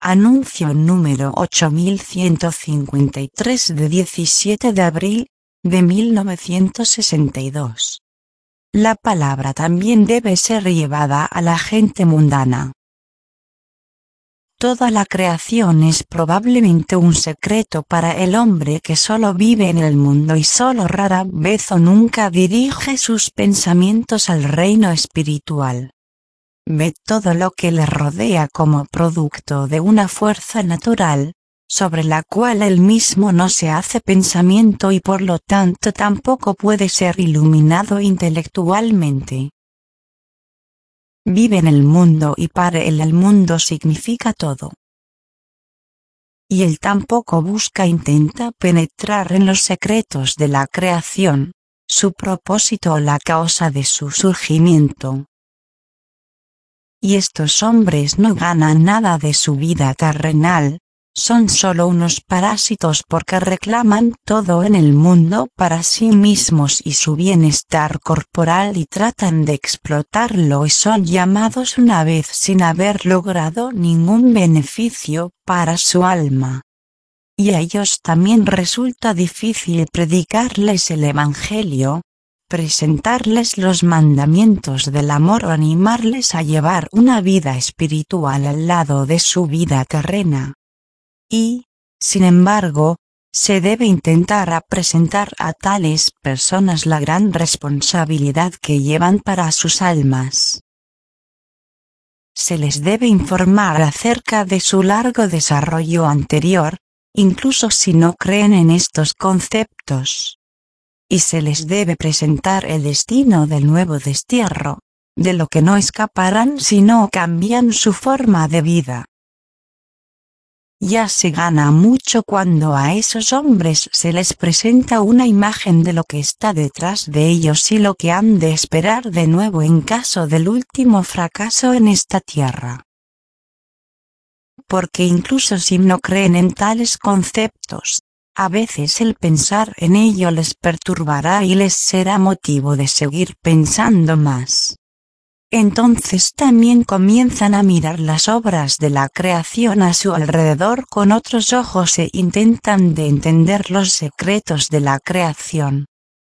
Anuncio número 8153 de 17 de abril, de 1962. La palabra también debe ser llevada a la gente mundana. Toda la creación es probablemente un secreto para el hombre que solo vive en el mundo y solo rara vez o nunca dirige sus pensamientos al reino espiritual. Ve todo lo que le rodea como producto de una fuerza natural, sobre la cual él mismo no se hace pensamiento y por lo tanto tampoco puede ser iluminado intelectualmente. Vive en el mundo y para él el mundo significa todo. Y él tampoco intenta penetrar en los secretos de la creación, su propósito o la causa de su surgimiento. Y estos hombres no ganan nada de su vida terrenal, son solo unos parásitos porque reclaman todo en el mundo para sí mismos y su bienestar corporal y tratan de explotarlo y son llamados una vez sin haber logrado ningún beneficio para su alma. Y a ellos también resulta difícil predicarles el Evangelio, presentarles los mandamientos del amor o animarles a llevar una vida espiritual al lado de su vida terrena. Y, sin embargo, se debe intentar presentar a tales personas la gran responsabilidad que llevan para sus almas. Se les debe informar acerca de su largo desarrollo anterior, incluso si no creen en estos conceptos. Y se les debe presentar el destino del nuevo destierro, de lo que no escaparán si no cambian su forma de vida. Ya se gana mucho cuando a esos hombres se les presenta una imagen de lo que está detrás de ellos y lo que han de esperar de nuevo en caso del último fracaso en esta tierra. Porque incluso si no creen en tales conceptos, a veces el pensar en ello les perturbará y les será motivo de seguir pensando más. Entonces también comienzan a mirar las obras de la creación a su alrededor con otros ojos e intentan de entender los secretos de la creación.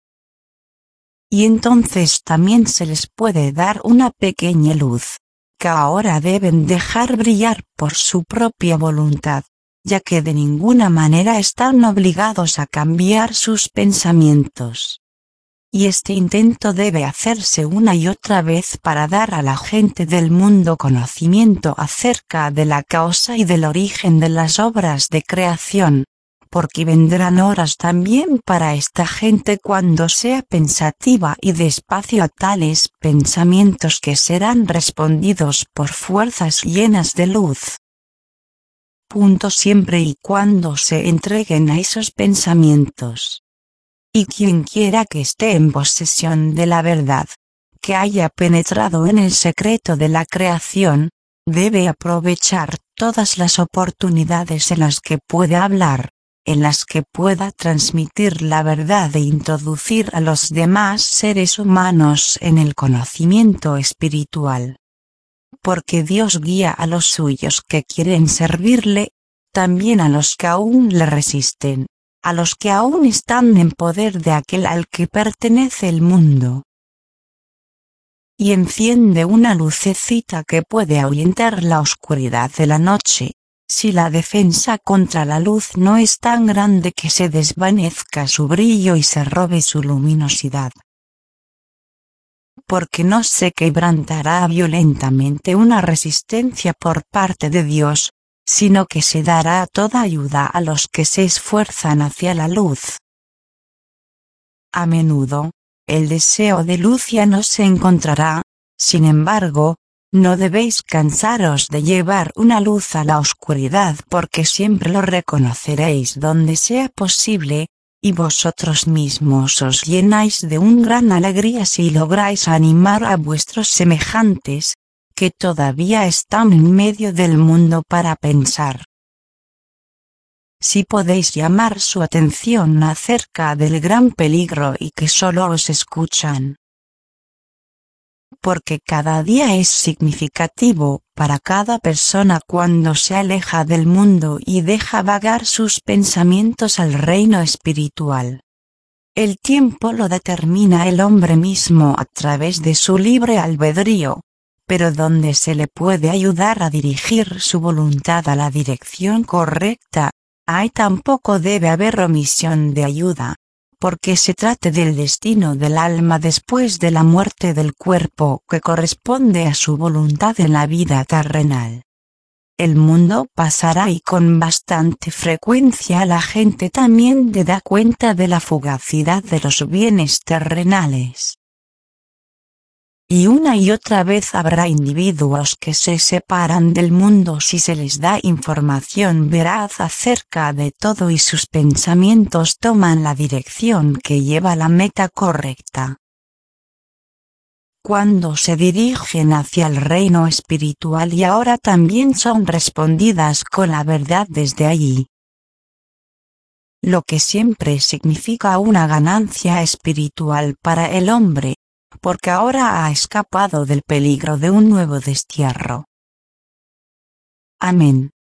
Y entonces también se les puede dar una pequeña luz, que ahora deben dejar brillar por su propia voluntad, ya que de ninguna manera están obligados a cambiar sus pensamientos. Y este intento debe hacerse una y otra vez para dar a la gente del mundo conocimiento acerca de la causa y del origen de las obras de creación, porque vendrán horas también para esta gente cuando sea pensativa y despacio a tales pensamientos que serán respondidos por fuerzas llenas de luz. Siempre y cuando se entreguen a esos pensamientos. Y quien quiera que esté en posesión de la verdad, que haya penetrado en el secreto de la creación, debe aprovechar todas las oportunidades en las que pueda hablar, en las que pueda transmitir la verdad e introducir a los demás seres humanos en el conocimiento espiritual. Porque Dios guía a los suyos que quieren servirle, también a los que aún le resisten, a los que aún están en poder de aquel al que pertenece el mundo. Y enciende una lucecita que puede ahuyentar la oscuridad de la noche, si la defensa contra la luz no es tan grande que se desvanezca su brillo y se robe su luminosidad. Porque no se quebrantará violentamente una resistencia por parte de Dios, sino que se dará toda ayuda a los que se esfuerzan hacia la luz. A menudo, el deseo de luz ya no se encontrará, sin embargo, no debéis cansaros de llevar una luz a la oscuridad porque siempre lo reconoceréis donde sea posible, y vosotros mismos os llenáis de una gran alegría si lográis animar a vuestros semejantes, que todavía están en medio del mundo para pensar. Si podéis llamar su atención acerca del gran peligro y que solo os escuchan. porque cada día es significativo para cada persona cuando se aleja del mundo y deja vagar sus pensamientos al reino espiritual. El tiempo lo determina el hombre mismo a través de su libre albedrío, pero donde se le puede ayudar a dirigir su voluntad a la dirección correcta, ahí tampoco debe haber omisión de ayuda, porque se trate del destino del alma después de la muerte del cuerpo que corresponde a su voluntad en la vida terrenal. El mundo pasará y con bastante frecuencia la gente también se da cuenta de la fugacidad de los bienes terrenales. Y una y otra vez habrá individuos que se separan del mundo si se les da información veraz acerca de todo y sus pensamientos toman la dirección que lleva a la meta correcta. Cuando se dirigen hacia el reino espiritual y ahora también son respondidas con la verdad desde allí. Lo que siempre significa una ganancia espiritual para el hombre, porque ahora ha escapado del peligro de un nuevo destierro. Amén.